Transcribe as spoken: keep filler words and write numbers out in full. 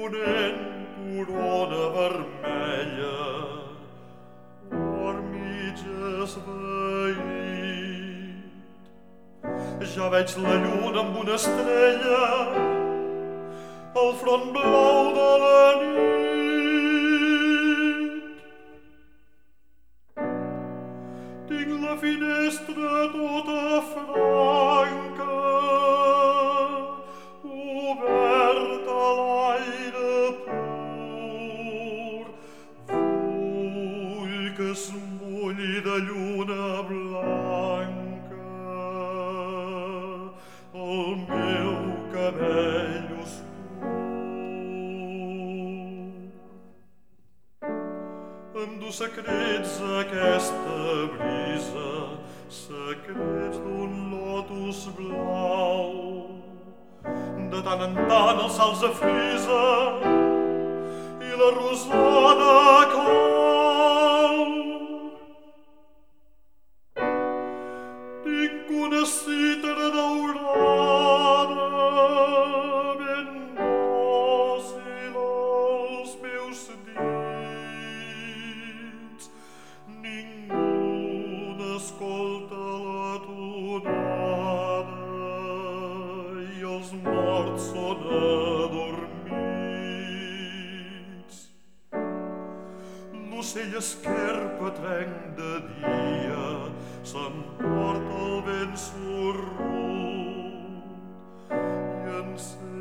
ponent corona vermella, or mig esvaït. Ja veig la lluna amb una estrella al front blau de la nit. Tinc la finestra tota franca, oberta a l'aire pur. Vull que es mulli de lluna blanca el meu cabell oscur. Endú secrets aquesta brisa, secrets d'un lotus blau. De tant en tant els salts a frisa i la rosada cau. Tinc una cítara daurada ben dòcil als meus dits. Ningú n'escolta la tonada i els morts són adormits. L'ocell esquerpatrenc de dia s'emporta el vent sorrut i encén